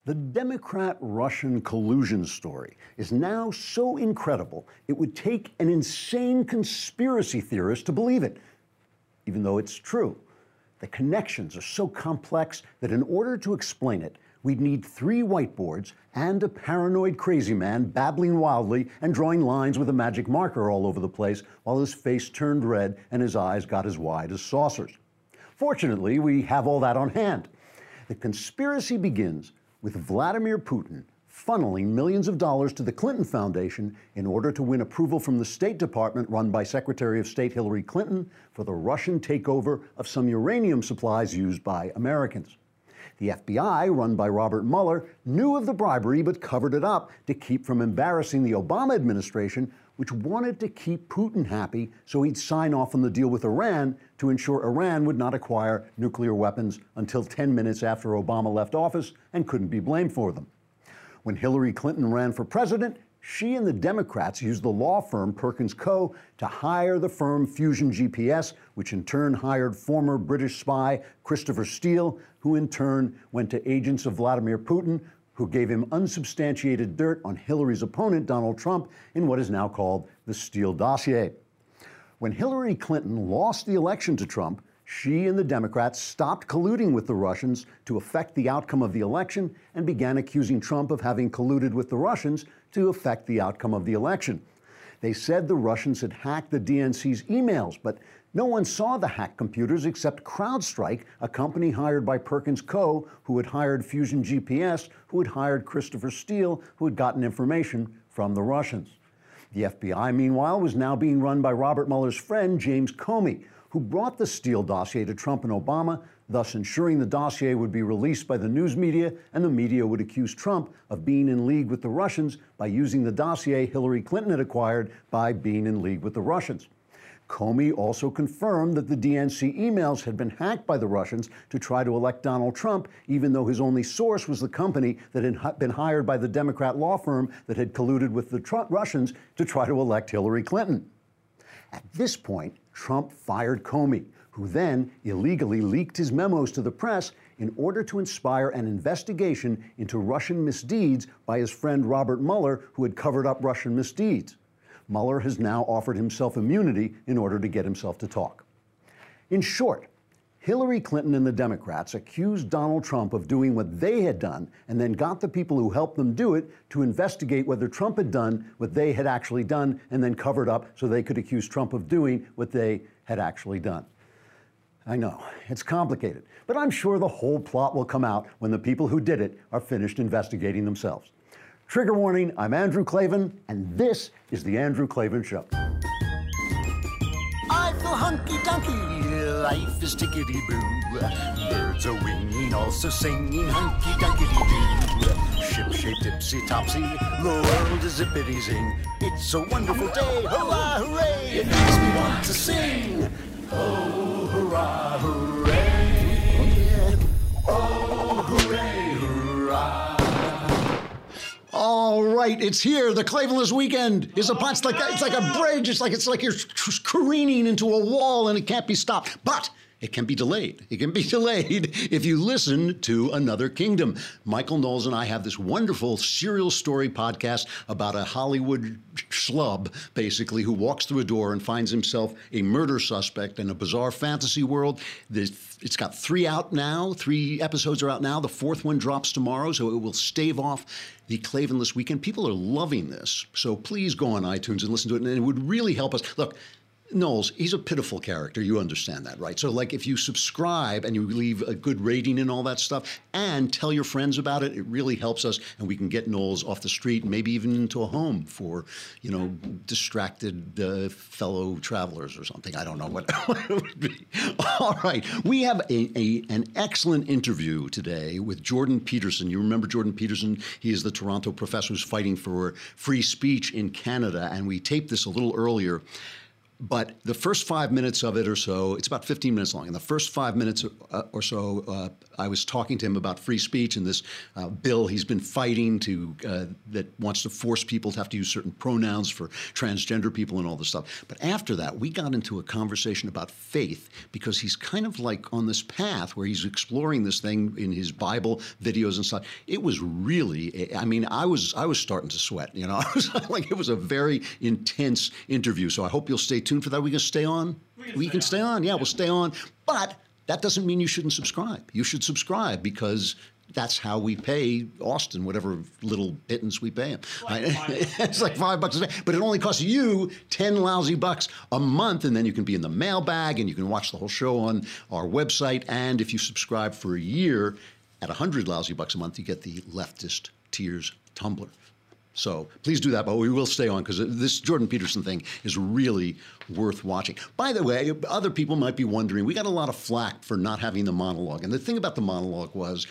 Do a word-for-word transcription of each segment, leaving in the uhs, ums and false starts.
The Democrat-Russian collusion story is now so incredible it would take an insane conspiracy theorist to believe it, even though it's true. The connections are so complex that in order to explain it, we'd need three whiteboards and a paranoid crazy man babbling wildly and drawing lines with a magic marker all over the place while his face turned red and his eyes got as wide as saucers. Fortunately, we have all that on hand. The conspiracy begins with Vladimir Putin funneling millions of dollars to the Clinton Foundation in order to win approval from the State Department run by Secretary of State Hillary Clinton for the Russian takeover of some uranium supplies used by Americans. The F B I, run by Robert Mueller, knew of the bribery but covered it up to keep from embarrassing the Obama administration, which wanted to keep Putin happy so he'd sign off on the deal with Iran to ensure Iran would not acquire nuclear weapons until ten minutes after Obama left office and couldn't be blamed for them. When Hillary Clinton ran for president, she and the Democrats used the law firm Perkins Coie to hire the firm Fusion G P S, which in turn hired former British spy Christopher Steele, who in turn went to agents of Vladimir Putin, who gave him unsubstantiated dirt on Hillary's opponent, Donald Trump, in what is now called the Steele dossier. When Hillary Clinton lost the election to Trump, she and the Democrats stopped colluding with the Russians to affect the outcome of the election and began accusing Trump of having colluded with the Russians to affect the outcome of the election. They said the Russians had hacked the D N C's emails, but no one saw the hacked computers except CrowdStrike, a company hired by Perkins Coie, who had hired Fusion G P S, who had hired Christopher Steele, who had gotten information from the Russians. The F B I, meanwhile, was now being run by Robert Mueller's friend, James Comey, who brought the Steele dossier to Trump and Obama, thus ensuring the dossier would be released by the news media, and the media would accuse Trump of being in league with the Russians by using the dossier Hillary Clinton had acquired by being in league with the Russians. Comey also confirmed that the D N C emails had been hacked by the Russians to try to elect Donald Trump, even though his only source was the company that had been hired by the Democrat law firm that had colluded with the Trump Russians to try to elect Hillary Clinton. At this point, Trump fired Comey, who then illegally leaked his memos to the press in order to inspire an investigation into Russian misdeeds by his friend Robert Mueller, who had covered up Russian misdeeds. Mueller has now offered himself immunity in order to get himself to talk. In short, Hillary Clinton and the Democrats accused Donald Trump of doing what they had done and then got the people who helped them do it to investigate whether Trump had done what they had actually done and then covered up so they could accuse Trump of doing what they had actually done. I know, it's complicated, but I'm sure the whole plot will come out when the people who did it are finished investigating themselves. Trigger warning, I'm Andrew Klavan, and this is The Andrew Klavan Show. I feel hunky-dunky, life is tickety-boo. Birds are winging, also singing hunky-dunky-doo. Ship-shape, tipsy-topsy, the world is zippity-zing. It's a wonderful day, hurrah, hooray! It makes me want to sing. Oh, hurrah, hooray! Oh, hooray, hurrah! All right, it's here. The Klavanless Weekend is upon. It's like it's like a bridge. It's like it's like you're careening into a wall and it can't be stopped. But it can be delayed. It can be delayed if you listen to Another Kingdom. Michael Knowles and I have this wonderful serial story podcast about a Hollywood schlub, basically, who walks through a door and finds himself a murder suspect in a bizarre fantasy world. It's got three out now. Three episodes are out now. The fourth one drops tomorrow, so it will stave off the Klavanless Weekend. People are loving this, so please go on iTunes and listen to it, and it would really help us. Look, Knowles, he's a pitiful character. You understand that, right? So, like, if you subscribe and you leave a good rating and all that stuff and tell your friends about it, it really helps us, and we can get Knowles off the street and maybe even into a home for, you know, distracted uh, fellow travelers or something. I don't know what, what it would be. All right. We have a, a an excellent interview today with Jordan Peterson. You remember Jordan Peterson? He is the Toronto professor who's fighting for free speech in Canada, and we taped this a little earlier. But the first five minutes of it or so, it's about fifteen minutes long. In the first five minutes uh, or so, uh, I was talking to him about free speech and this uh, bill he's been fighting to uh, that wants to force people to have to use certain pronouns for transgender people and all this stuff. But after that, we got into a conversation about faith because he's kind of like on this path where he's exploring this thing in his Bible videos and stuff. It was really, I mean, I was I was starting to sweat. You know, I was like, it was a very intense interview. So I hope you'll stay tuned for that. Are we can stay on? We can, we stay, can on. stay on. Yeah, we'll stay on. But that doesn't mean you shouldn't subscribe. You should subscribe because that's how we pay Austin, whatever little pittance we pay him. Like It's like five bucks a day. But it only costs you ten lousy bucks a month, and then you can be in the mailbag, and you can watch the whole show on our website. And if you subscribe for a year at one hundred lousy bucks a month, you get the Leftist Tears tumbler. So please do that, but we will stay on because this Jordan Peterson thing is really worth watching. By the way, other people might be wondering, we got a lot of flack for not having the monologue. And the thing about the monologue was,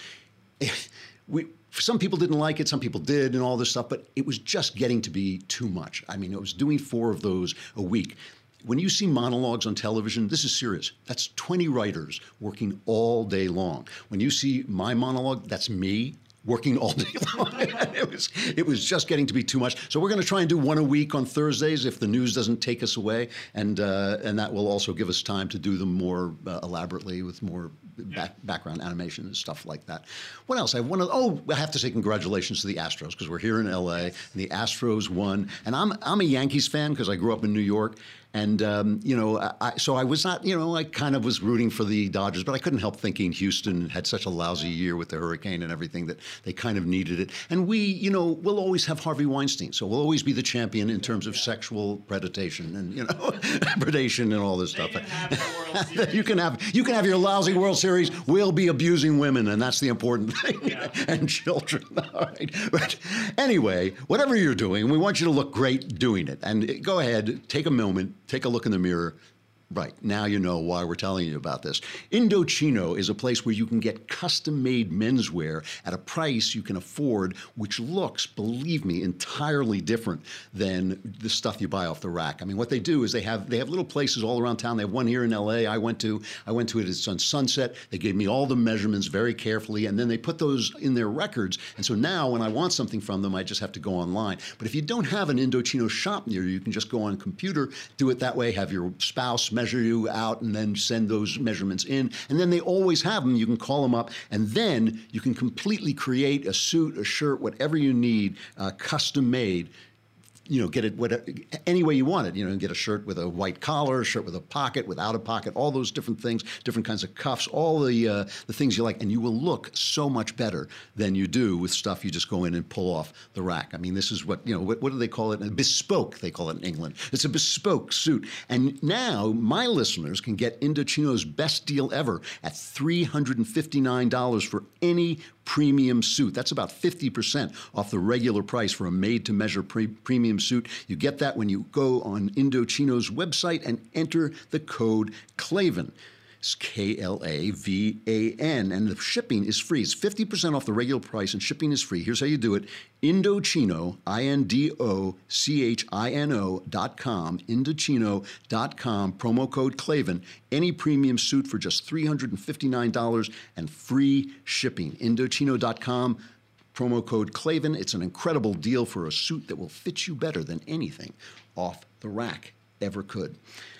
we, some people didn't like it, some people did and all this stuff, but it was just getting to be too much. I mean, it was doing four of those a week. When you see monologues on television, this is serious. That's twenty writers working all day long. When you see my monologue, that's me working all day long. it was it was just getting to be too much. So we're going to try and do one a week on Thursdays if the news doesn't take us away, and uh, and that will also give us time to do them more uh, elaborately with more back, background animation and stuff like that. What else? I want to. Oh, I have to say congratulations to the Astros because we're here in L A and the Astros won. And I'm I'm a Yankees fan because I grew up in New York. And, um, you know, I, so I was not, you know, I kind of was rooting for the Dodgers, but I couldn't help thinking Houston had such a lousy year with the hurricane and everything that they kind of needed it. And we, you know, we'll always have Harvey Weinstein. So we'll always be the champion in terms of sexual predation and, you know, predation and all this stuff. They can have the World Series. you can have you can have your lousy World Series. We'll be abusing women, and that's the important thing, Yeah. and children. All right. But anyway, whatever you're doing, we want you to look great doing it. And go ahead, take a moment. Take a look in the mirror. Right, now you know why we're telling you about this. Indochino is a place where you can get custom-made menswear at a price you can afford, which looks, believe me, entirely different than the stuff you buy off the rack. I mean, what they do is they have they have little places all around town. They have one here in L A I went to. I went to it. It's on Sunset. They gave me all the measurements very carefully, and then they put those in their records. And so now when I want something from them, I just have to go online. But if you don't have an Indochino shop near you, you can just go on a computer, do it that way, have your spouse measure you out and then send those measurements in. And then they always have them. You can call them up and then you can completely create a suit, a shirt, whatever you need, uh, custom made. You know, get it whatever, any way you want it. You know, get a shirt with a white collar, a shirt with a pocket, without a pocket, all those different things, different kinds of cuffs, all the uh, the things you like, and you will look so much better than you do with stuff you just go in and pull off the rack. I mean, this is what, you know, what, what do they call it? Bespoke, they call it in England. It's a bespoke suit. And now my listeners can get Indochino's best deal ever at three hundred fifty-nine dollars for any premium suit. That's about fifty percent off the regular price for a made-to-measure pre- premium suit. You get that when you go on Indochino's website and enter the code CLAVAN. It's K L A V A N, and the shipping is free. It's fifty percent off the regular price, and shipping is free. Here's how you do it. Indochino, I N D O C H I N O dot com, Indochino dot com, promo code CLAVAN. Any premium suit for just three hundred fifty-nine dollars and free shipping. Indochino dot com, promo code CLAVAN. It's an incredible deal for a suit that will fit you better than anything off the rack ever could.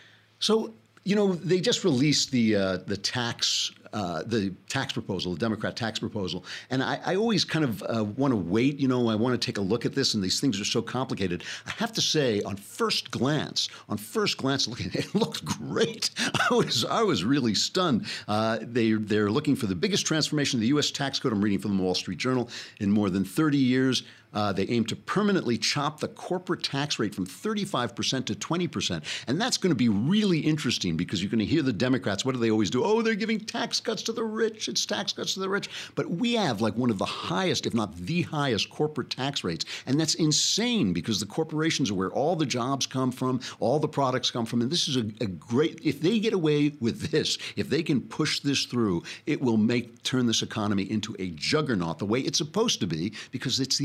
So, you know, they just released the uh, the tax uh, the tax proposal, the Democrat tax proposal, and I, I always kind of uh, want to wait. You know, I want to take a look at this, and these things are so complicated. I have to say, on first glance, on first glance, looking, it looked great. I was I was really stunned. Uh, they they're looking for the biggest transformation of the U S tax code. I'm reading from the Wall Street Journal in more than thirty years. Uh, they aim to permanently chop the corporate tax rate from thirty-five percent to twenty percent. And that's going to be really interesting because you're going to hear the Democrats, what do they always do? Oh, they're giving tax cuts to the rich. It's tax cuts to the rich. But we have like one of the highest, if not the highest, corporate tax rates. And that's insane because the corporations are where all the jobs come from, all the products come from. And this is a, a great, if they get away with this, if they can push this through, it will make, turn this economy into a juggernaut the way it's supposed to be because it's the American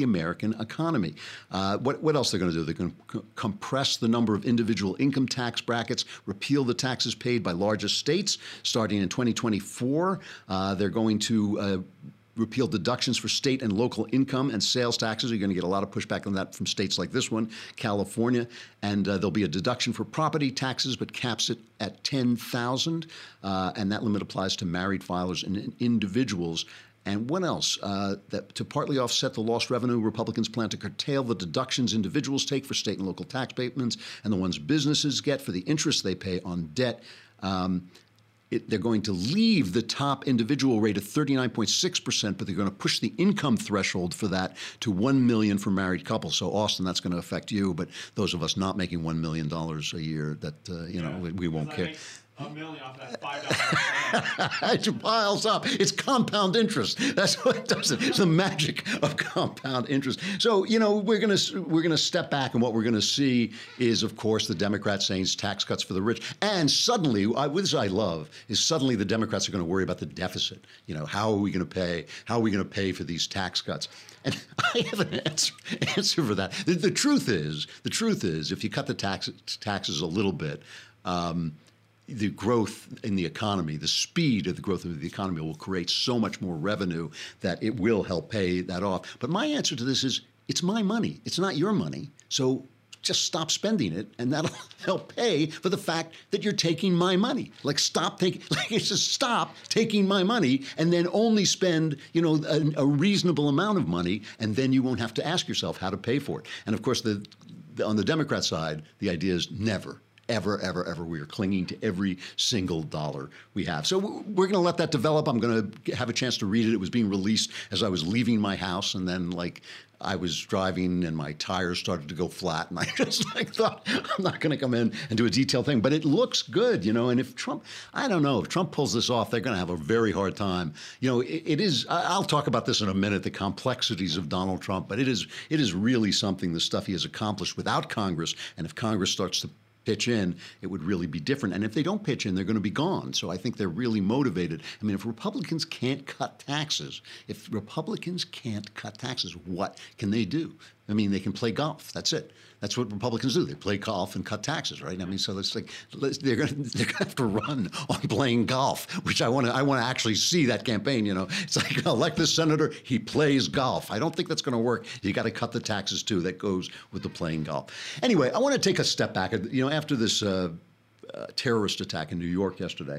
American economy. Uh, what, what else they're going to do? They're going to c- compress the number of individual income tax brackets, repeal the taxes paid by largest states starting in twenty twenty-four. Uh, they're going to uh, repeal deductions for state and local income and sales taxes. You're going to get a lot of pushback on that from states like this one, California. And uh, there'll be a deduction for property taxes, but caps it at ten thousand dollars. Uh, and that limit applies to married filers and individuals. And what else? Uh, that to partly offset the lost revenue, Republicans plan to curtail the deductions individuals take for state and local tax payments and the ones businesses get for the interest they pay on debt. Um, It, they're going to leave the top individual rate at thirty-nine point six percent, but they're going to push the income threshold for that to one million dollars for married couples. So, Austin, that's going to affect you, but those of us not making one million dollars a year, that, uh, you yeah, know, we, we won't care. A million off that five dollars. It piles up. It's compound interest. That's what it does. It's the magic of compound interest. So, you know, we're gonna we're gonna step back, and what we're gonna see is, of course, the Democrats saying it's tax cuts for the rich. And suddenly, I, this I love, is suddenly the Democrats are going to worry about the deficit. You know, how are we going to pay? How are we going to pay for these tax cuts? And I have an answer, answer for that. The, the truth is, the truth is, if you cut the tax, taxes a little bit. Um, The growth in the economy, the speed of the growth of the economy will create so much more revenue that it will help pay that off. But my answer to this is, it's my money. It's not your money. So just stop spending it, and that'll help pay for the fact that you're taking my money. Like, stop taking, like, it's just stop taking my money, and then only spend, you know, a, a reasonable amount of money, and then you won't have to ask yourself how to pay for it. And of course, the, the on the Democrat side, the idea is never. Ever, ever, ever. We are clinging to every single dollar we have. So we're going to let that develop. I'm going to have a chance to read it. It was being released as I was leaving my house, and then, like, I was driving and my tires started to go flat, and I just like thought, I'm not going to come in and do a detailed thing. But it looks good, you know. And if Trump, I don't know, if Trump pulls this off, they're going to have a very hard time. You know, it, it is. I'll talk about this in a minute, the complexities of Donald Trump. But it is, it is really something, the stuff he has accomplished without Congress. And if Congress starts to pitch in, it would really be different. And if they don't pitch in, they're going to be gone. So I think they're really motivated. I mean, if Republicans can't cut taxes, if Republicans can't cut taxes, what can they do? I mean, they can play golf. That's it. That's what Republicans do. They play golf and cut taxes, right? I mean, so it's like they're going to they're going to have to run on playing golf, which I want to I want to actually see that campaign. You know, it's like, elect this senator, he plays golf. I don't think that's going to work. You got to cut the taxes too. That goes with the playing golf. Anyway, I want to take a step back. You know, after this uh, uh, terrorist attack in New York yesterday,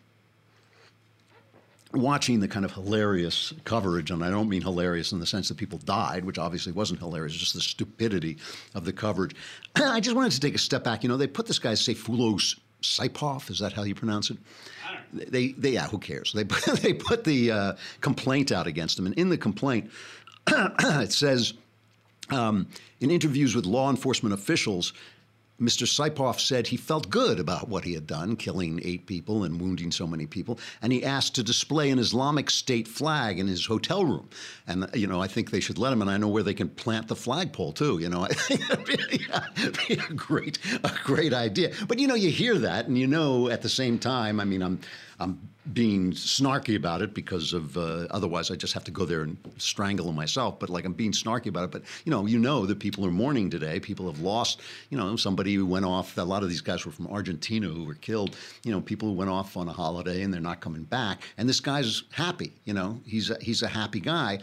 watching the kind of hilarious coverage, and I don't mean hilarious in the sense that people died, which obviously wasn't hilarious, just the stupidity of the coverage. I just wanted to take a step back. You know, they put this guy, Sayfullo Saipov, is that how you pronounce it? I don't know. They, they, yeah, who cares? They put, they put the uh, complaint out against him, and in the complaint, it says, um, in interviews with law enforcement officials, Mister Saipov said he felt good about what he had done, killing eight people and wounding so many people, and he asked to display an Islamic State flag in his hotel room. And, you know, I think they should let him, and I know where they can plant the flagpole, too. You know, I think that'd be, that'd be a great, a great idea. But, you know, you hear that, and you know at the same time, I mean, I'm, I'm being snarky about it because of, uh, otherwise I just have to go there and strangle him myself. But like, I'm being snarky about it. But, you know, you know that people are mourning today. People have lost, you know, somebody who went off. A lot of these guys were from Argentina who were killed. You know, people who went off on a holiday and they're not coming back. And this guy's happy, you know, he's a, he's a happy guy,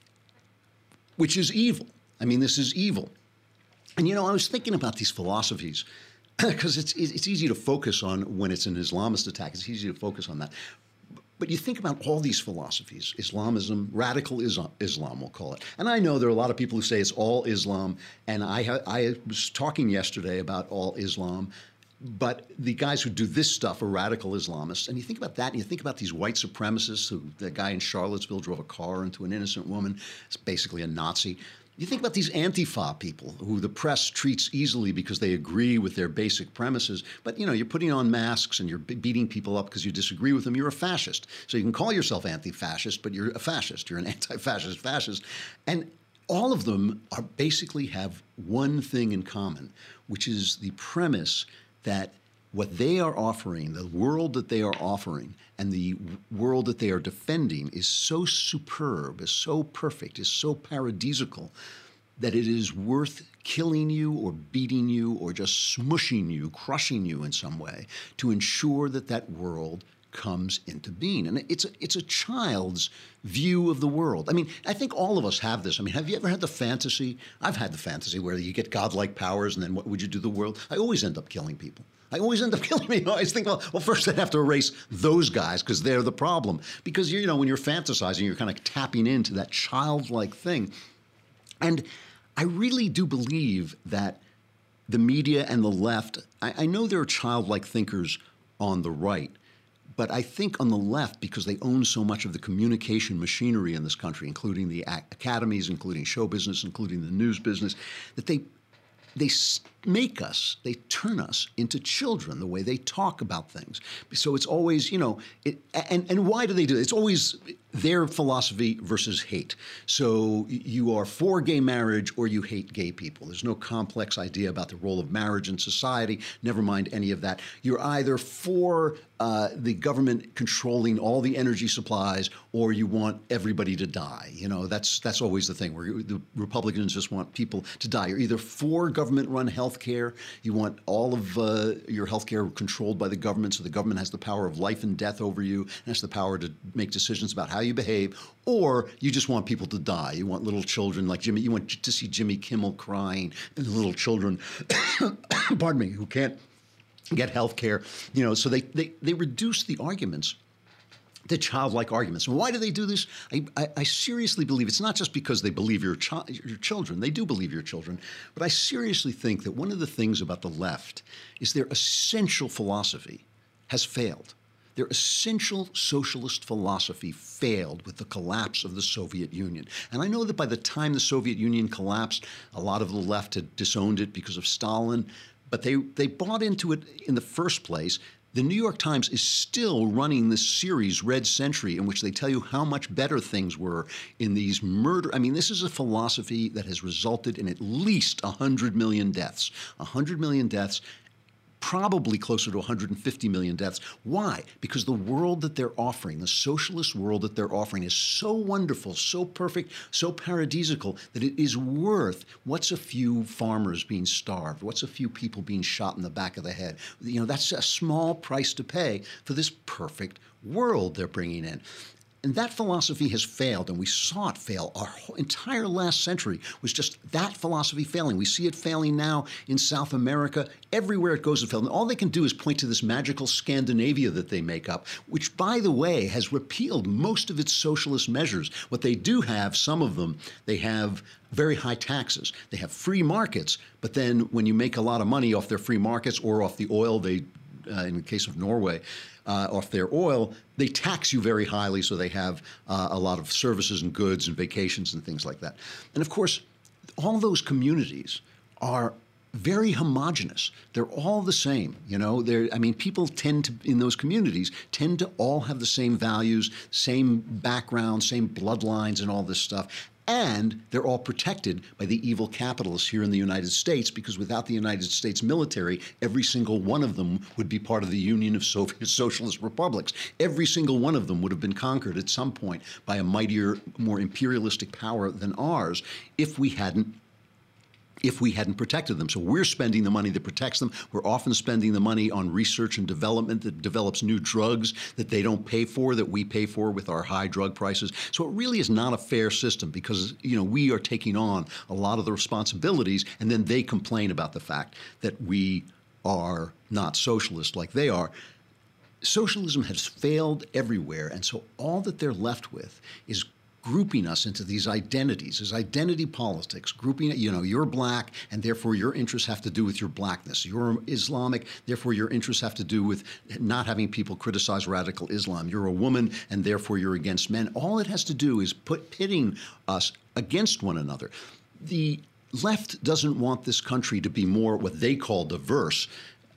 which is evil. I mean, this is evil. And, you know, I was thinking about these philosophies, because it's it's easy to focus on when it's an Islamist attack. It's easy to focus on that. But you think about all these philosophies, Islamism, radical Islam, Islam, we'll call it. And I know there are a lot of people who say it's all Islam. And I, ha- I was talking yesterday about all Islam. But the guys who do this stuff are radical Islamists. And you think about that, and you think about these white supremacists, who the guy in Charlottesville drove a car into an innocent woman. It's basically a Nazi. You think about these Antifa people who the press treats easily because they agree with their basic premises. But, you know, you're putting on masks and you're beating people up because you disagree with them. You're a fascist. So you can call yourself anti-fascist, but you're a fascist. You're an anti-fascist fascist. And all of them are basically have one thing in common, which is the premise that what they are offering, the world that they are offering, and the world that they are defending is so superb, is so perfect, is so paradisical, that it is worth killing you or beating you or just smushing you, crushing you in some way to ensure that that world comes into being. And it's a, it's a child's view of the world. I mean, I think all of us have this. I mean, have you ever had the fantasy? I've had the fantasy where you get godlike powers and then what would you do to the world? I always end up killing people. I always end up killing people. I always think, well, well, first I'd have to erase those guys because they're the problem. Because, you know, when you're fantasizing, you're kind of tapping into that childlike thing. And I really do believe that the media and the left, I, I know there are childlike thinkers on the right, but I think on the left, because they own so much of the communication machinery in this country, including the academies, including show business, including the news business, that they they make us, they turn us into children, the way they talk about things. So it's always, you know, it, and, and why do they do it? It's always their philosophy versus hate. So you are for gay marriage or you hate gay people. There's no complex idea about the role of marriage in society, never mind any of that. You're either for uh, the government controlling all the energy supplies or you want everybody to die. You know, that's that's always the thing where the Republicans just want people to die. You're either for government-run health care, you want all of uh, your health care controlled by the government, so the government has the power of life and death over you, and has the power to make decisions about how you behave, or you just want people to die. You want little children like Jimmy, you want to see Jimmy Kimmel crying, and the little children, pardon me, who can't get health care. You know, so they, they, they reduce the arguments to childlike arguments. And why do they do this? I, I, I seriously believe it's not just because they believe your, chi- your children. They do believe your children. But I seriously think that one of the things about the left is their essential philosophy has failed. Their essential socialist philosophy failed with the collapse of the Soviet Union. And I know that by the time the Soviet Union collapsed, a lot of the left had disowned it because of Stalin, but they, they bought into it in the first place. The New York Times is still running this series, Red Century, in which they tell you how much better things were in these murder. I mean, this is a philosophy that has resulted in at least one hundred million deaths. one hundred million deaths, probably closer to one hundred fifty million deaths. Why? Because the world that they're offering, the socialist world that they're offering, is so wonderful, so perfect, so paradisical that it is worth what's a few farmers being starved, what's a few people being shot in the back of the head. You know, that's a small price to pay for this perfect world they're bringing in. And that philosophy has failed, and we saw it fail. Our whole entire last century was just that philosophy failing. We see it failing now in South America. Everywhere it goes, it failed. And all they can do is point to this magical Scandinavia that they make up, which, by the way, has repealed most of its socialist measures. What they do have, some of them, they have very high taxes. They have free markets, but then when you make a lot of money off their free markets or off the oil they Uh, in the case of Norway, uh, off their oil, they tax you very highly, so they have uh, a lot of services and goods and vacations and things like that. And of course, all those communities are very homogenous. They're all the same, you know. They're, I mean, people tend to, in those communities, tend to all have the same values, same background, same bloodlines and all this stuff. And they're all protected by the evil capitalists here in the United States, because without the United States military, every single one of them would be part of the Union of Soviet Socialist Republics. Every single one of them would have been conquered at some point by a mightier, more imperialistic power than ours if we hadn't if we hadn't protected them. So we're spending the money that protects them. We're often spending the money on research and development that develops new drugs that they don't pay for, that we pay for with our high drug prices. So it really is not a fair system, because, you know, we are taking on a lot of the responsibilities, and then they complain about the fact that we are not socialist like they are. Socialism has failed everywhere, and so all that they're left with is grouping us into these identities, as identity politics, grouping, you know, you're black, and therefore your interests have to do with your blackness. You're Islamic, therefore your interests have to do with not having people criticize radical Islam. You're a woman, and therefore you're against men. All it has to do is put pitting us against one another. The left doesn't want this country to be more what they call diverse,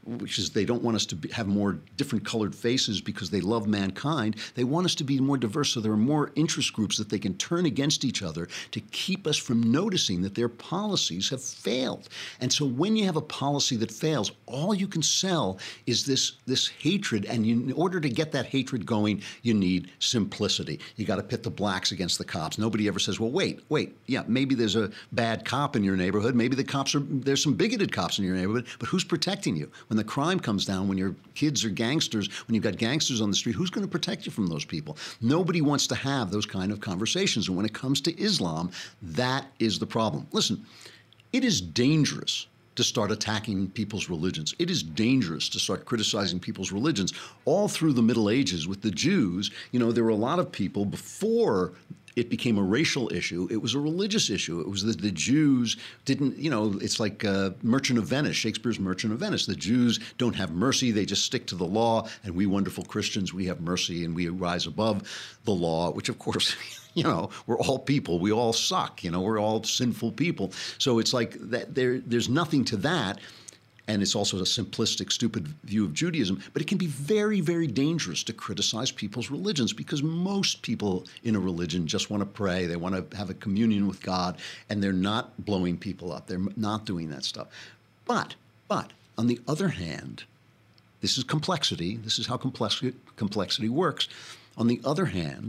which is they don't want us to be, have more different colored faces because they love mankind. They want us to be more diverse, so there are more interest groups that they can turn against each other to keep us from noticing that their policies have failed. And so when you have a policy that fails, all you can sell is this, this hatred, and you, in order to get that hatred going, you need simplicity. You got to pit the blacks against the cops. Nobody ever says, well, wait, wait, yeah, maybe there's a bad cop in your neighborhood. Maybe the cops are, there's some bigoted cops in your neighborhood, but who's protecting you? When the crime comes down, when your kids are gangsters, when you've got gangsters on the street, who's going to protect you from those people? Nobody wants to have those kind of conversations. And when it comes to Islam, that is the problem. Listen, it is dangerous to start attacking people's religions. It is dangerous to start criticizing people's religions. All through the Middle Ages with the Jews, you know, there were a lot of people before it became a racial issue. It was a religious issue. It was that the Jews didn't, you know, it's like uh, Merchant of Venice, Shakespeare's Merchant of Venice. The Jews don't have mercy. They just stick to the law. And we wonderful Christians, we have mercy and we rise above the law, which of course, you know, we're all people. We all suck. You know, we're all sinful people. So it's like that there, there's nothing to that. And it's also a simplistic, stupid view of Judaism. But it can be very, very dangerous to criticize people's religions because most people in a religion just want to pray. They want to have a communion with God, and they're not blowing people up. They're not doing that stuff. But, but, on the other hand, this is complexity. This is how complexity, complexity works. On the other hand,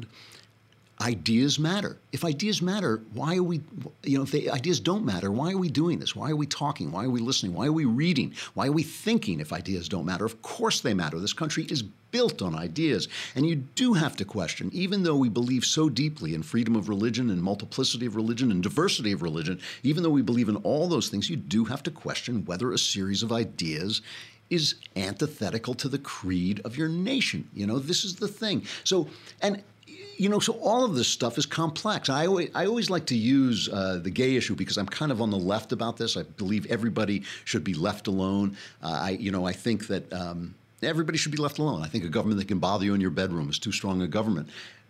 ideas matter. If ideas matter, why are we, you know, if the ideas don't matter, why are we doing this? Why are we talking? Why are we listening? Why are we reading? Why are we thinking if ideas don't matter? Of course they matter. This country is built on ideas. And you do have to question, even though we believe so deeply in freedom of religion and multiplicity of religion and diversity of religion, even though we believe in all those things, you do have to question whether a series of ideas is antithetical to the creed of your nation. You know, this is the thing. So, and you know, so all of this stuff is complex. I always, I always like to use uh, the gay issue because I'm kind of on the left about this. I believe everybody should be left alone. Uh, I, you know, I think that um, everybody should be left alone. I think a government that can bother you in your bedroom is too strong a government.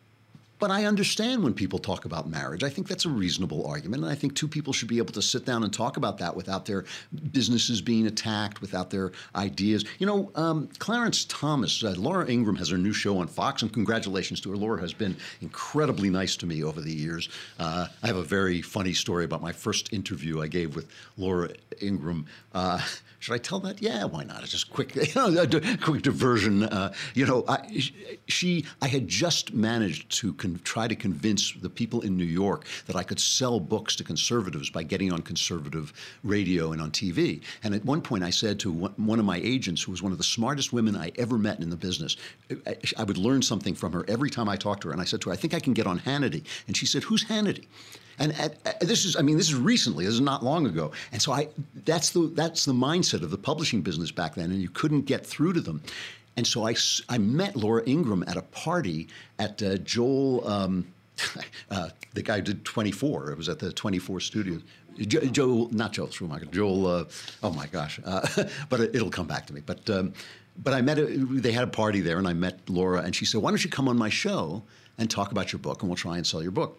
But I understand when people talk about marriage. I think that's a reasonable argument. And I think two people should be able to sit down and talk about that without their businesses being attacked, without their ideas. You know, um, Clarence Thomas, uh, Laura Ingraham has her new show on Fox, and congratulations to her. Laura has been incredibly nice to me over the years. Uh, I have a very funny story about my first interview I gave with Laura Ingraham. Uh, should I tell that? Yeah, why not? It's just quick, you know, a quick diversion. Uh, you know, I, she, I had just managed to Con- try to convince the people in New York that I could sell books to conservatives by getting on conservative radio and on T V. And at one point I said to one, one of my agents, who was one of the smartest women I ever met in the business, I, I would learn something from her every time I talked to her. And I said to her, I think I can get on Hannity. And she said, who's Hannity? And at, at, this is, I mean, this is recently. This is not long ago. And so I, that's the that's the mindset of the publishing business back then. And you couldn't get through to them. And so I, I met Laura Ingraham at a party at uh, Joel, um, uh, the guy who did twenty-four. It was at the twenty-four studios. Jo, Joel, not Joel Schumacher, Joel, uh, oh my gosh, uh, but it, it'll come back to me. But um, but I met, a, they had a party there, and I met Laura, and she said, why don't you come on my show and talk about your book, and we'll try and sell your book.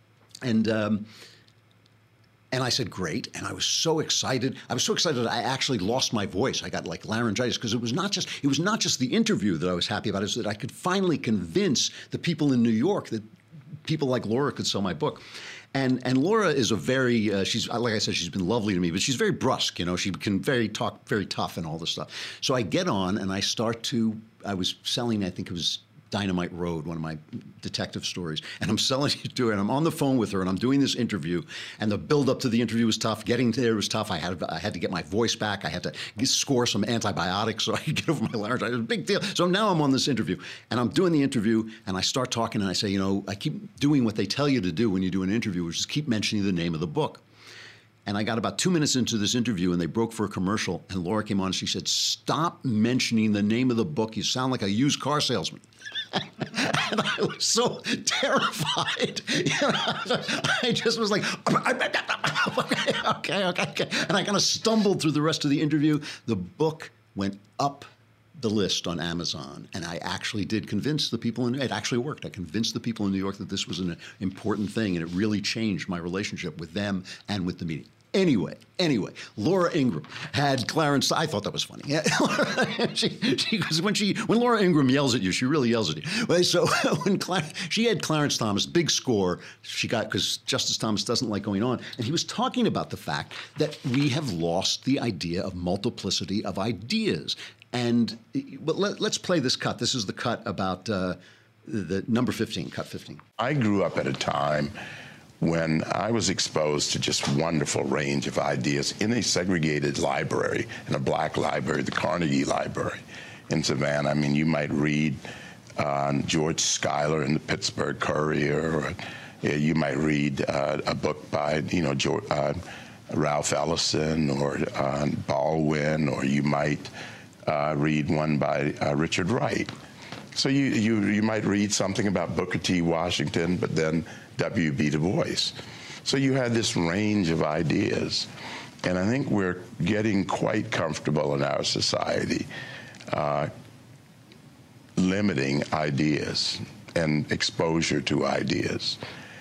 And um, and I said, great. And I was so excited. I was so excited I actually lost my voice. I got like laryngitis because it was not just it was not just the interview that I was happy about. It was that I could finally convince the people in New York that people like Laura could sell my book. And and Laura is a very, uh, she's like I said, she's been lovely to me, but she's very brusque, you know, she can very talk, very tough and all this stuff. So I get on and I start to, I was selling, I think it was Dynamite Road, one of my detective stories, and I'm selling it to her, and I'm on the phone with her, and I'm doing this interview, and the build-up to the interview was tough. Getting there was tough. I had I had to get my voice back. I had to get, score some antibiotics so I could get over my laryngitis. It was a big deal. So now I'm on this interview, and I'm doing the interview, and I start talking, and I say, you know, I keep doing what they tell you to do when you do an interview, which is keep mentioning the name of the book. And I got about two minutes into this interview, and they broke for a commercial, and Laura came on, and she said, stop mentioning the name of the book. You sound like a used car salesman. And I was so terrified. You know, I just was like, okay, okay, okay. And I kind of stumbled through the rest of the interview. The book went up the list on Amazon, and I actually did convince the people in, it actually worked. I convinced the people in New York that this was an important thing, and it really changed my relationship with them and with the media. Anyway, anyway, Laura Ingraham had Clarence. I thought that was funny. Yeah. she, she, 'cause when she, when Laura Ingraham yells at you, she really yells at you. Right? So when Cla- she had Clarence Thomas, big score, she got because Justice Thomas doesn't like going on, and he was talking about the fact that we have lost the idea of multiplicity of ideas. And but let, let's play this cut. This is the cut about uh, the number fifteen, cut fifteen. I grew up at a time when I was exposed to just wonderful range of ideas in a segregated library, in a black library, the Carnegie Library in Savannah. I mean, you might read uh, George Schuyler in the Pittsburgh Courier, or uh, you might read uh, a book by, you know, George, uh, Ralph Ellison or uh, Baldwin, or you might uh, read one by uh, Richard Wright. So you, you, you might read something about Booker T. Washington, but then W B Du Bois. So you had this range of ideas. And I think we're getting quite comfortable in our society uh, limiting ideas and exposure to ideas.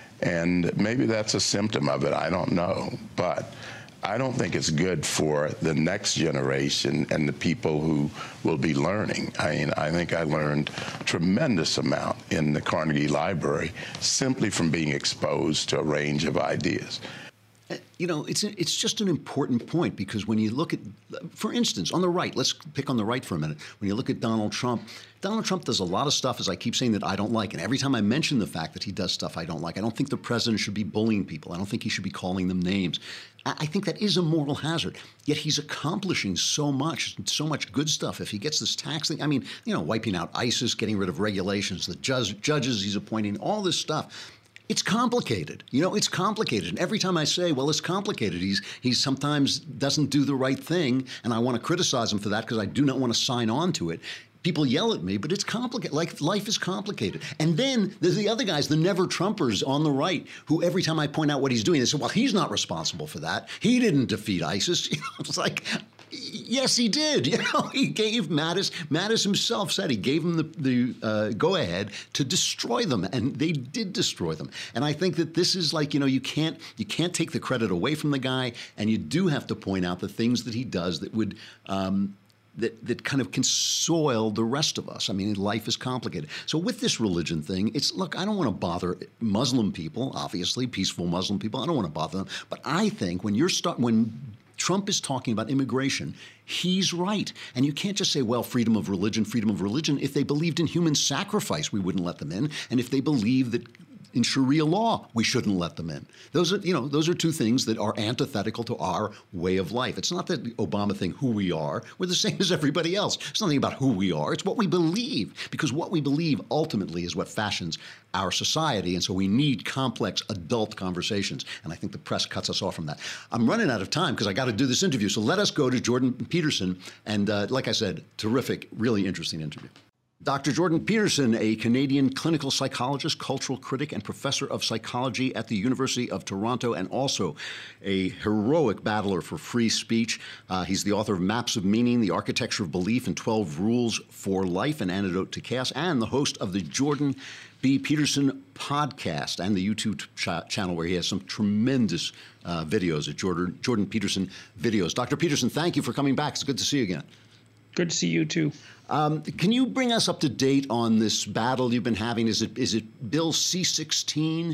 And maybe that's a symptom of it, I don't know. But I don't think it's good for the next generation and the people who will be learning. I mean, I think I learned a tremendous amount in the Carnegie Library simply from being exposed to a range of ideas. You know, it's it's just an important point, because when you look at, for instance, on the right, let's pick on the right for a minute. When you look at Donald Trump, Donald Trump does a lot of stuff, as I keep saying, that I don't like. And every time I mention the fact that he does stuff I don't like, I don't think the president should be bullying people. I don't think he should be calling them names. I, I think that is a moral hazard. Yet he's accomplishing so much, so much good stuff. If he gets this tax thing, I mean, you know, wiping out ISIS, getting rid of regulations, the judge, judges he's appointing, all this stuff. It's complicated. You know, it's complicated. And every time I say, well, it's complicated, he's he sometimes doesn't do the right thing, and I want to criticize him for that because I do not want to sign on to it. People yell at me, but it's complicated. Like, life is complicated. And then there's the other guys, the never-Trumpers on the right, who every time I point out what he's doing, they say, well, he's not responsible for that. He didn't defeat ISIS. You know, it's like, yes, he did. You know, he gave Mattis, Mattis himself said he gave him the, the uh, go-ahead to destroy them, and they did destroy them. And I think that this is like, you know, you can't you can't take the credit away from the guy, and you do have to point out the things that he does that would um, that that kind of can soil the rest of us. I mean, life is complicated. So with this religion thing, it's, look, I don't want to bother Muslim people, obviously, peaceful Muslim people. I don't want to bother them. But I think when you're start when Trump is talking about immigration, he's right. And you can't just say, well, freedom of religion, freedom of religion. If they believed in human sacrifice, we wouldn't let them in. And if they believe that in Sharia law, we shouldn't let them in. Those are, you know, those are two things that are antithetical to our way of life. It's not that Obama thing, who we are. We're the same as everybody else. It's nothing about who we are. It's what we believe, because what we believe ultimately is what fashions our society. And so we need complex adult conversations. And I think the press cuts us off from that. I'm running out of time because I got to do this interview. So let us go to Jordan Peterson. And uh, like I said, terrific, really interesting interview. Doctor Jordan Peterson, a Canadian clinical psychologist, cultural critic, and professor of psychology at the University of Toronto, and also a heroic battler for free speech. Uh, he's the author of Maps of Meaning, The Architecture of Belief, and twelve Rules for Life, An Antidote to Chaos, and the host of the Jordan B. Peterson podcast and the YouTube ch- channel, where he has some tremendous uh, videos at Jordan, Jordan Peterson Videos. Doctor Peterson, thank you for coming back. It's good to see you again. Good to see you, too. Um, can you bring us up to date on this battle you've been having? Is it is it Bill C sixteen?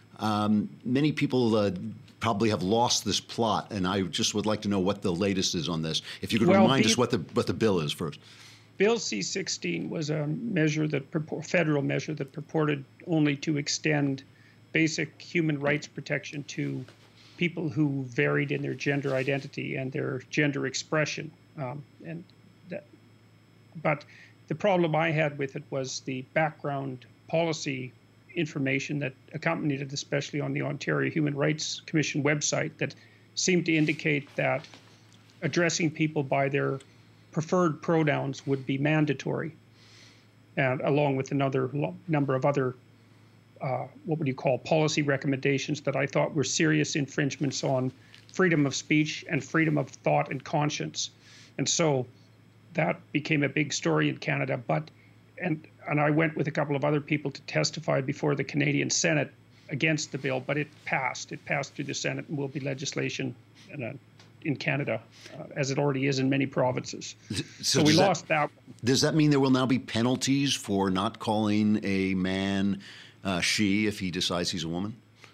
Um, many people uh, probably have lost this plot, and I just would like to know what the latest is on this. If you could well, remind the, us what the what the bill is first. Bill C sixteen was a measure that purport, federal measure that purported only to extend basic human rights protection to people who varied in their gender identity and their gender expression, um, and that. But the problem I had with it was the background policy information that accompanied it, especially on the Ontario Human Rights Commission website, that seemed to indicate that addressing people by their preferred pronouns would be mandatory, and along with another number of other, uh, what would you call, policy recommendations that I thought were serious infringements on freedom of speech and freedom of thought and conscience. And so that became a big story in Canada, but and and I went with a couple of other people to testify before the Canadian Senate against the bill, but it passed. It passed through the Senate and will be legislation in, a, in Canada, uh, as it already is in many provinces. So, so we that, lost that one. Does that mean there will now be penalties for not calling a man uh, she if he decides he's a woman?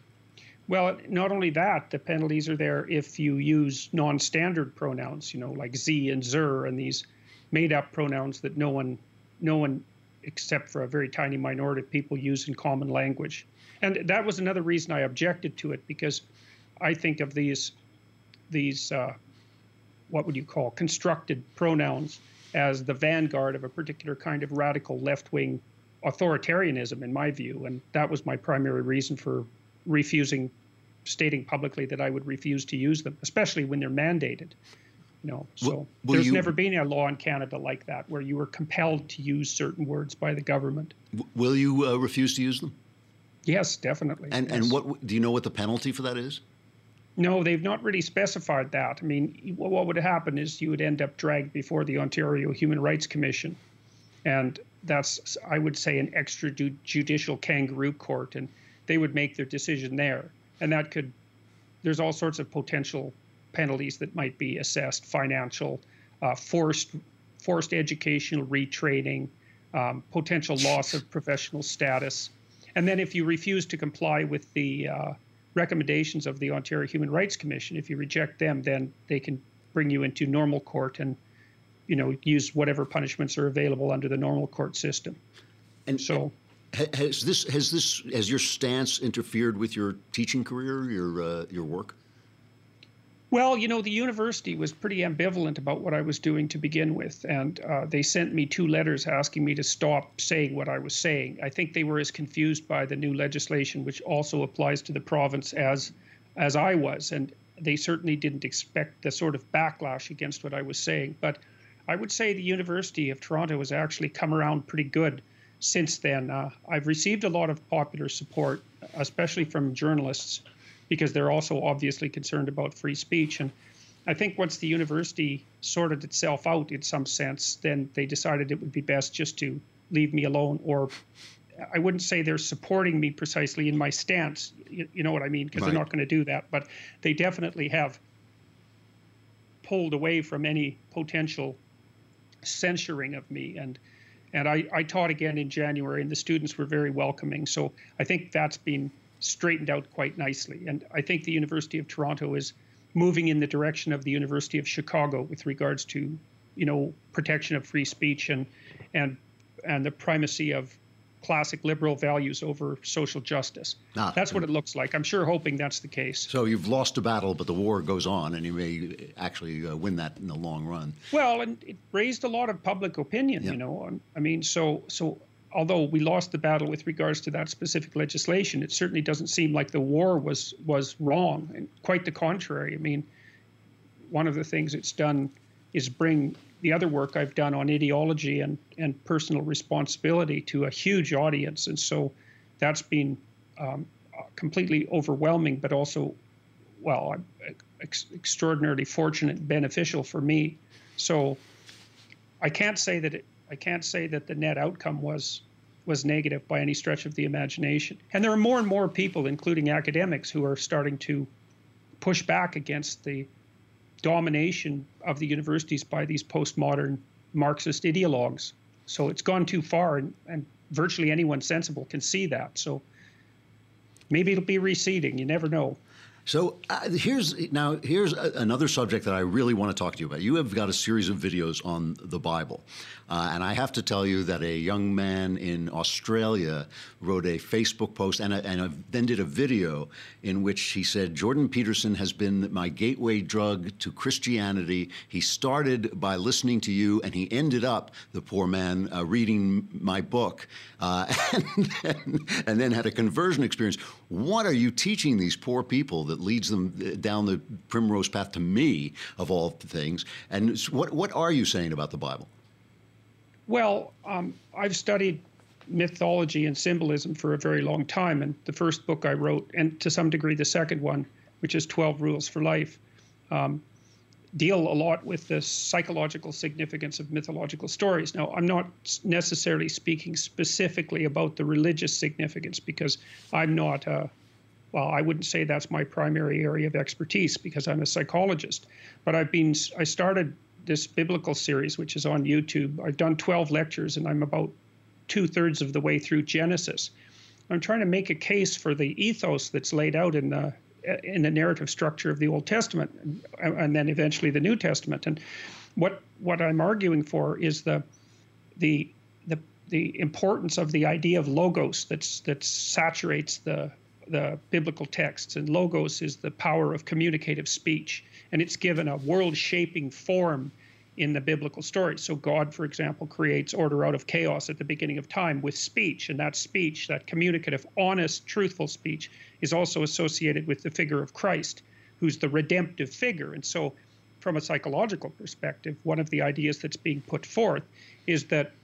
Well, not only that, the penalties are there if you use non-standard pronouns, you know, like Z and Zer and these made-up pronouns that no one, no one, except for a very tiny minority of people, use in common language. And that was another reason I objected to it, because I think of these, these uh, what would you call, constructed pronouns as the vanguard of a particular kind of radical left-wing authoritarianism, in my view. And that was my primary reason for refusing, stating publicly that I would refuse to use them, especially when they're mandated. You know, so will, will there's you, never been a law in Canada like that where you were compelled to use certain words by the government. Will you uh, refuse to use them? Yes, definitely. And yes. and what do you know what the penalty for that is? No, they've not really specified that. I mean, what would happen is you would end up dragged before the Ontario Human Rights Commission, and that's, I would say, an extrajudicial kangaroo court, and they would make their decision there. And that could, there's all sorts of potential penalties that might be assessed: financial, uh, forced, forced educational retraining, um, potential loss of professional status. And then if you refuse to comply with the uh, recommendations of the Ontario Human Rights Commission, if you reject them, then they can bring you into normal court and, you know, use whatever punishments are available under the normal court system. And so, has this has this has your stance interfered with your teaching career, your uh, your work? Well, you know, the university was pretty ambivalent about what I was doing to begin with, and uh, they sent me two letters asking me to stop saying what I was saying. I think they were as confused by the new legislation, which also applies to the province, as as I was, and they certainly didn't expect the sort of backlash against what I was saying. But I would say the University of Toronto has actually come around pretty good since then. Uh, I've received a lot of popular support, especially from journalists, because they're also obviously concerned about free speech. And I think once the university sorted itself out in some sense, then they decided it would be best just to leave me alone. Or I wouldn't say they're supporting me precisely in my stance, you, you know what I mean, because right. They're not going to do that. But they definitely have pulled away from any potential censoring of me. And and I, I taught again in January, and the students were very welcoming. So I think that's been straightened out quite nicely. And I think the University of Toronto is moving in the direction of the University of Chicago with regards to, you know, protection of free speech and and and the primacy of classic liberal values over social justice. Ah, that's what it looks like. I'm sure hoping that's the case. So you've lost a battle, but the war goes on, and you may actually uh, win that in the long run. Well, and it raised a lot of public opinion, yeah. you know. I mean, so so although we lost the battle with regards to that specific legislation, it certainly doesn't seem like the war was was wrong. And quite the contrary. I mean, one of the things it's done is bring the other work I've done on ideology and, and personal responsibility to a huge audience. And so that's been um, completely overwhelming, but also, well, ex- extraordinarily fortunate and beneficial for me. So I can't say that it, I can't say that the net outcome was was negative by any stretch of the imagination. And there are more and more people, including academics, who are starting to push back against the domination of the universities by these postmodern Marxist ideologues. So it's gone too far, and, and virtually anyone sensible can see that. So maybe it'll be receding. You never know. So uh, here's now here's a, another subject that I really want to talk to you about. You have got a series of videos on the Bible, uh, and I have to tell you that a young man in Australia wrote a Facebook post and, a, and a, then did a video in which he said, Jordan Peterson has been my gateway drug to Christianity. He started by listening to you, and he ended up, the poor man, uh, reading my book, uh, and, then, and then had a conversion experience. What are you teaching these poor people that leads them down the primrose path to me, of all things? And what what are you saying about the Bible? Well, um, I've studied mythology and symbolism for a very long time, and the first book I wrote, and to some degree the second one, which is twelve Rules for Life, um, deal a lot with the psychological significance of mythological stories. Now, I'm not necessarily speaking specifically about the religious significance, because I'm not a well, I wouldn't say that's my primary area of expertise because I'm a psychologist, but I've been, I started this biblical series, which is on YouTube. I've done twelve lectures and I'm about two thirds of the way through Genesis. I'm trying to make a case for the ethos that's laid out in the in the narrative structure of the Old Testament, and, and then eventually the New Testament. And what what I'm arguing for is the the the the importance of the idea of logos that's that saturates the the biblical texts. And logos is the power of communicative speech, and it's given a world-shaping form in the biblical stories. So God, for example, creates order out of chaos at the beginning of time with speech, and that speech, that communicative, honest, truthful speech, is also associated with the figure of Christ, who's the redemptive figure. And so from a psychological perspective, one of the ideas that's being put forth is that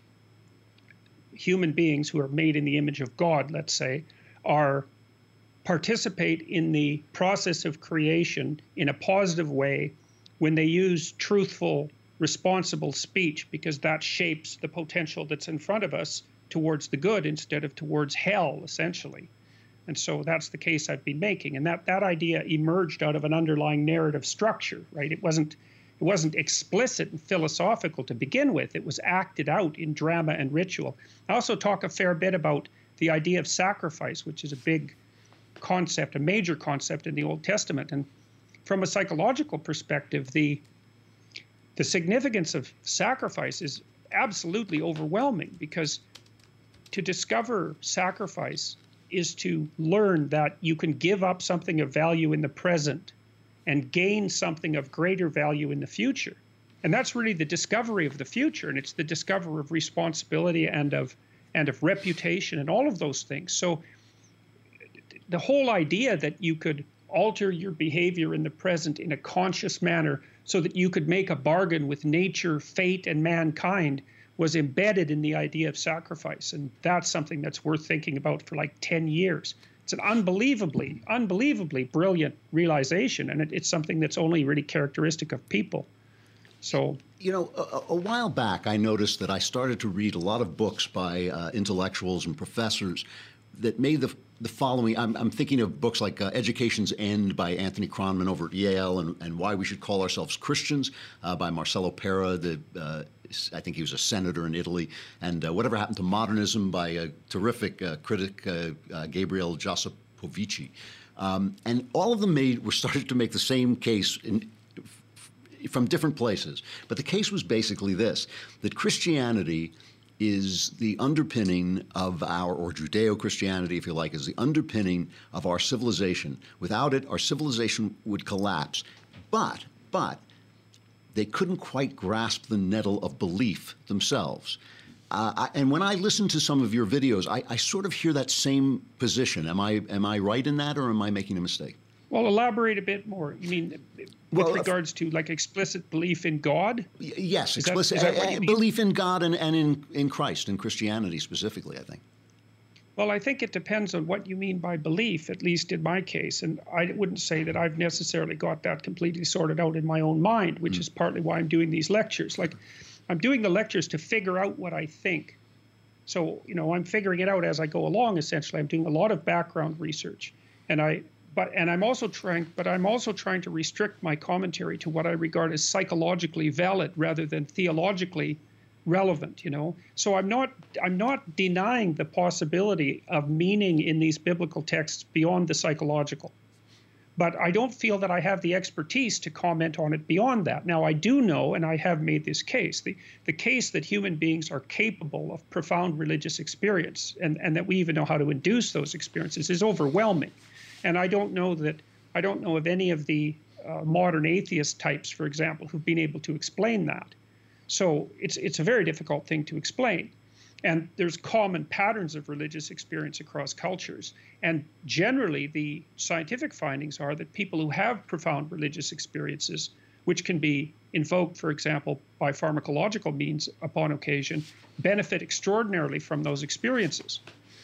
human beings who are made in the image of God, let's say, are participate in the process of creation in a positive way when they use truthful, responsible speech, because that shapes the potential that's in front of us towards the good instead of towards hell, essentially. And so that's the case I've been making. And that, that idea emerged out of an underlying narrative structure, right? It wasn't, it wasn't explicit and philosophical to begin with. It was acted out in drama and ritual. I also talk a fair bit about the idea of sacrifice, which is a big concept, a major concept in the Old Testament. And from a psychological perspective, the The significance of sacrifice is absolutely overwhelming, because to discover sacrifice is to learn that you can give up something of value in the present and gain something of greater value in the future. And that's really the discovery of the future, and it's the discovery of responsibility and of and of reputation and all of those things. So the whole idea that you could alter your behavior in the present in a conscious manner so that you could make a bargain with nature, fate, and mankind was embedded in the idea of sacrifice. And that's something that's worth thinking about for like ten years. It's an unbelievably, unbelievably brilliant realization, and it, it's something that's only really characteristic of people. So, you know, a, a while back, I noticed that I started to read a lot of books by uh, intellectuals and professors that made the the following. I'm, I'm thinking of books like uh, Education's End by Anthony Kronman over at Yale, and, and Why We Should Call Ourselves Christians uh, by Marcello Pera, the uh, I think he was a senator in Italy, and uh, Whatever Happened to Modernism by a terrific uh, critic, uh, uh, Gabriel Josipovici. Um, and all of them made were started to make the same case in, from different places. But the case was basically this, that Christianity is the underpinning of our, or Judeo-Christianity, if you like, is the underpinning of our civilization. Without it, our civilization would collapse. But, but, they couldn't quite grasp the nettle of belief themselves. Uh, I, and when I listen to some of your videos, I, I sort of hear that same position. Am I, am I right in that, or am I making a mistake? Well, elaborate a bit more. You mean with well, regards to like explicit belief in God? Y- yes, is explicit that, is that what you mean? Belief in God and, and in, in Christ, in Christianity specifically, I think. Well, I think it depends on what you mean by belief, at least in my case. And I wouldn't say that I've necessarily got that completely sorted out in my own mind, which mm. is partly why I'm doing these lectures. Like, I'm doing the lectures to figure out what I think. So, you know, I'm figuring it out as I go along, essentially. I'm doing a lot of background research. And I... But, and I'm also trying, but I'm also trying to restrict my commentary to what I regard as psychologically valid rather than theologically relevant, you know. So I'm not, I'm not denying the possibility of meaning in these biblical texts beyond the psychological. But I don't feel that I have the expertise to comment on it beyond that. Now, I do know, and I have made this case, the, the case that human beings are capable of profound religious experience, and, and that we even know how to induce those experiences, is overwhelming. And I don't know that, I don't know of any of the uh, modern atheist types, for example, who've been able to explain that. So it's, it's a very difficult thing to explain. And there's common patterns of religious experience across cultures. And generally, the scientific findings are that people who have profound religious experiences, which can be invoked, for example, by pharmacological means upon occasion, benefit extraordinarily from those experiences.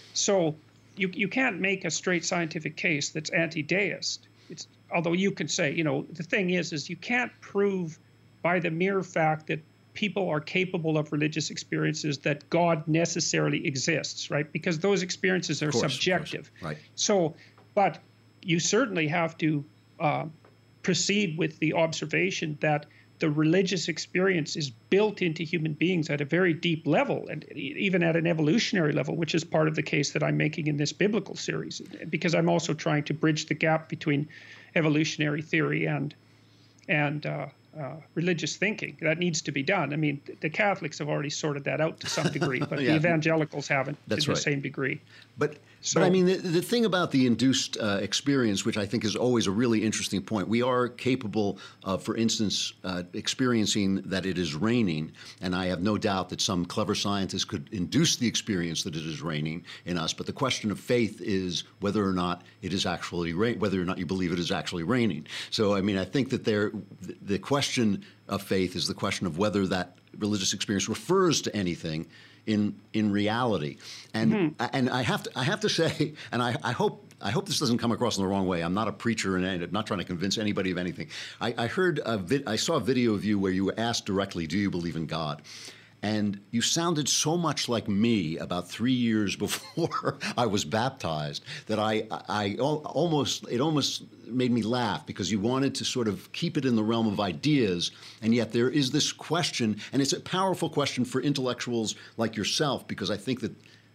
So You, you can't make a straight scientific case that's anti-deist. It's, although you can say, you know, the thing is, is you can't prove by the mere fact that people are capable of religious experiences that God necessarily exists, right? Because those experiences are course, subjective. Right. So, but you certainly have to uh, proceed with the observation that the religious experience is built into human beings at a very deep level, and even at an evolutionary level, which is part of the case that I'm making in this biblical series, because I'm also trying to bridge the gap between evolutionary theory and and uh, uh, religious thinking. That needs to be done. I mean, the Catholics have already sorted that out to some degree, but Yeah. the evangelicals haven't That's to the right. same degree. But, So- but I mean, the, the thing about the induced uh, experience, which I think is always a really interesting point, we are capable of, for instance, uh, experiencing that it is raining, and I have no doubt that some clever scientists could induce the experience that it is raining in us. But the question of faith is whether or not it is actually rain, whether or not you believe it is actually raining. So, I mean, I think that there, the question of faith is the question of whether that religious experience refers to anything in in reality, and Mm-hmm. and I have to I have to say, and I, I hope I hope this doesn't come across in the wrong way. I'm not a preacher and I'm not trying to convince anybody of anything. I, I heard a vid, I saw a video of you where you were asked directly, "Do you believe in God?" And you sounded so much like me about three years before I was baptized that I, I al- almost, it almost made me laugh, because you wanted to sort of keep it in the realm of ideas. And yet there is this question, and it's a powerful question for intellectuals like yourself, because I think that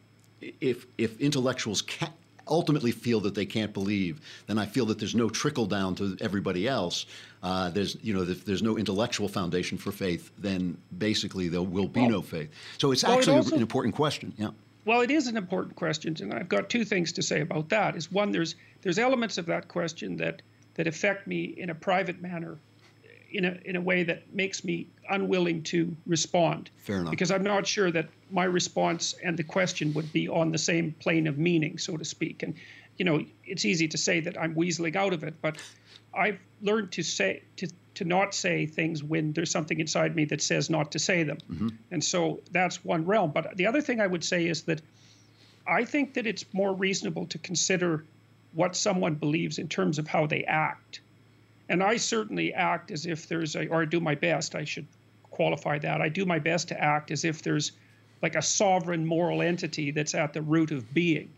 if, if intellectuals can ultimately feel that they can't believe, then I feel that there's no trickle down to everybody else. Uh, there's, you know, if there's no intellectual foundation for faith, then basically there will be Well- no faith. So it's well, it actually also- an important question. Yeah. Well, it is an important question, and I've got two things to say about that. Is one, there's there's elements of that question that that affect me in a private manner, in a in a way that makes me unwilling to respond. Fair enough. Because I'm not sure that my response and the question would be on the same plane of meaning, so to speak. And you know, it's easy to say that I'm weaseling out of it, but I've learned to say to to not say things when there's something inside me that says not to say them. Mm-hmm. And so that's one realm. But the other thing I would say is that I think that it's more reasonable to consider what someone believes in terms of how they act. And I certainly act as if there's a, or I do my best, I should qualify that. I do my best to act as if there's like a sovereign moral entity that's at the root of being.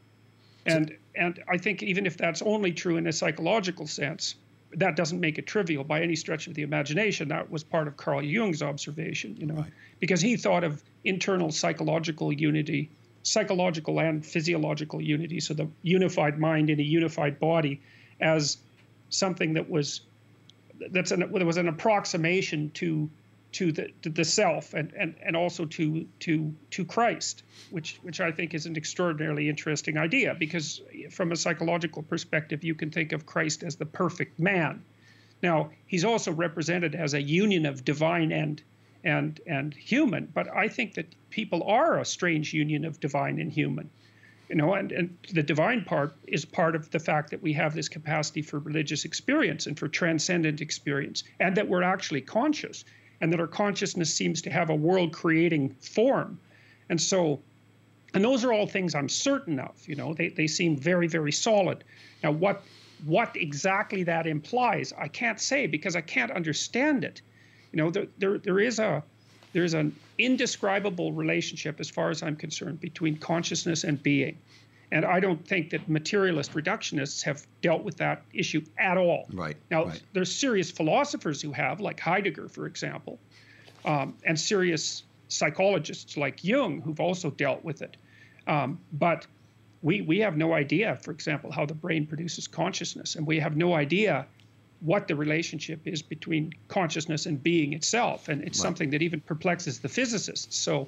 And and I think even if that's only true in a psychological sense, that doesn't make it trivial by any stretch of the imagination. That was part of Carl Jung's observation, you know, Right. because he thought of internal psychological unity, psychological and physiological unity, so the unified mind in a unified body, as something that was that's an there was an approximation to to the to the self and and and also to to to Christ, which which I think is an extraordinarily interesting idea, because from a psychological perspective you can think of Christ as the perfect man. Now he's also represented as a union of divine and and and human, but I think that people are a strange union of divine and human. You know, and, and the divine part is part of the fact that we have this capacity for religious experience and for transcendent experience, and that we're actually conscious, and that our consciousness seems to have a world-creating form. And so, and those are all things I'm certain of, you know, they, they seem very, very solid. Now, what what exactly that implies, I can't say, because I can't understand it. You know, there there, there is a there's an indescribable relationship, as far as I'm concerned, between consciousness and being. And I don't think that materialist reductionists have dealt with that issue at all. Right, Now, right. there's serious philosophers who have, like Heidegger, for example, um, and serious psychologists like Jung, who've also dealt with it. Um, but we we have no idea, for example, how the brain produces consciousness, and we have no idea what the relationship is between consciousness and being itself. And it's Right. something that even perplexes the physicists. So,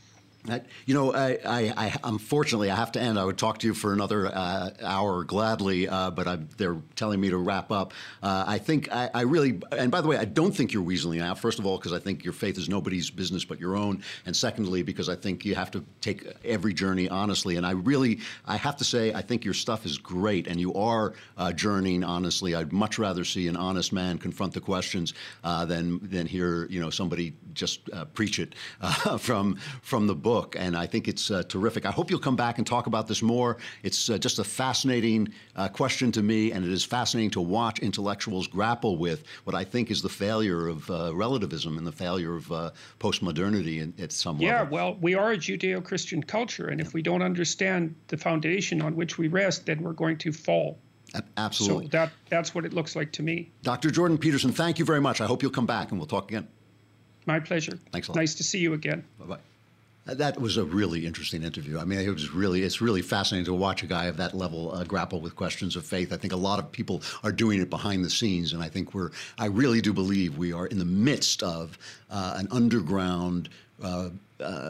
I, you know, I, I, I, unfortunately, I have to end. I would talk to you for another uh, hour gladly, uh, but I, they're telling me to wrap up. Uh, I think I, I really, and by the way, I don't think you're weaseling out. First of all, because I think your faith is nobody's business but your own, and secondly, because I think you have to take every journey honestly. And I really, I have to say, I think your stuff is great, and you are uh, journeying honestly. I'd much rather see an honest man confront the questions uh, than than hear, you know, somebody just uh, preach it uh, from from the book. And I think it's uh, terrific. I hope you'll come back and talk about this more. It's uh, just a fascinating uh, question to me, and it is fascinating to watch intellectuals grapple with what I think is the failure of uh, relativism and the failure of uh, postmodernity in, at some yeah, level. well, we are a Judeo-Christian culture, and if we don't understand the foundation on which we rest, then we're going to fall. A- absolutely. So that that's what it looks like to me. Doctor Jordan Peterson, thank you very much. I hope you'll come back and we'll talk again. My pleasure. Thanks a lot. Nice to see you again. Bye-bye. That was a really interesting interview. I mean, it was really, it's really fascinating to watch a guy of that level uh, grapple with questions of faith. I think a lot of people are doing it behind the scenes, and I think we're, I really do believe we are in the midst of uh, an underground uh, uh,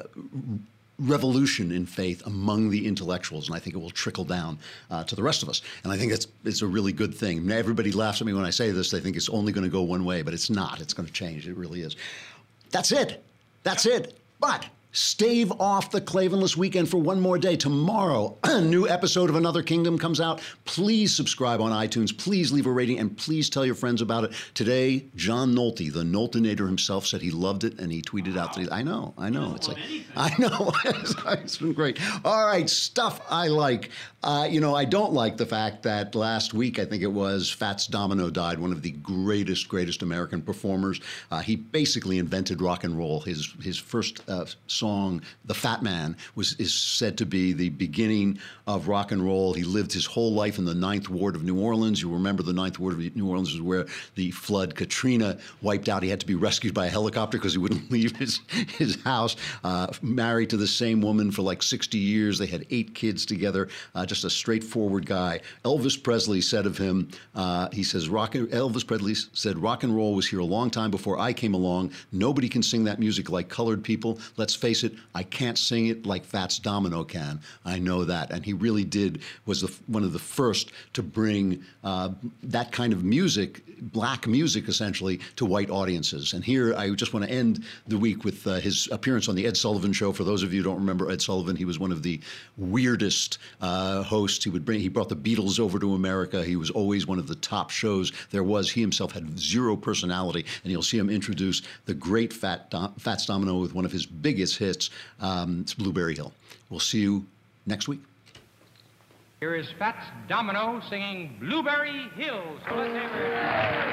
revolution in faith among the intellectuals, and I think it will trickle down uh, to the rest of us. And I think it's, it's a really good thing. Everybody laughs at me when I say this. They think it's only going to go one way, but it's not. It's going to change. It really is. That's it. That's it. But stave off the Klavanless weekend for one more day. Tomorrow, a new episode of Another Kingdom comes out. Please subscribe on iTunes. Please leave a rating, and please tell your friends about it. Today, John Nolte, the Noltonator himself, said he loved it, and he tweeted out that he, I know, I know. It's like, I know. It's been great. All right, stuff I like. Uh, you know, I don't like the fact that last week, I think it was, Fats Domino died, one of the greatest, greatest American performers. Uh, he basically invented rock and roll. His his first uh, song, "The Fat Man," was is said to be the beginning of rock and roll. He lived his whole life in the Ninth Ward of New Orleans. You remember the Ninth Ward of New Orleans is where the flood Katrina wiped out. He had to be rescued by a helicopter because he wouldn't leave his, his house. Uh, married to the same woman for like sixty years. They had eight kids together. Uh, just a straightforward guy. Elvis Presley said of him, uh, he says, rock and, Elvis Presley said, rock and roll was here a long time before I came along. Nobody can sing that music like colored people. Let's face it, I can't sing it like Fats Domino can. I know that. And he really did, was the, one of the first to bring uh, that kind of music, black music essentially, to white audiences. And here I just want to end the week with uh, his appearance on the Ed Sullivan Show. For those of you who don't remember Ed Sullivan, he was one of the weirdest uh, hosts. He would bring, he brought the Beatles over to America. He was always one of the top shows there was. He himself had zero personality, and you'll see him introduce the great Fat Dom, Fats Domino with one of his biggest hits. Um, it's Blueberry Hill. We'll see you next week. Here is Fats Domino singing Blueberry Hill. So let's have it.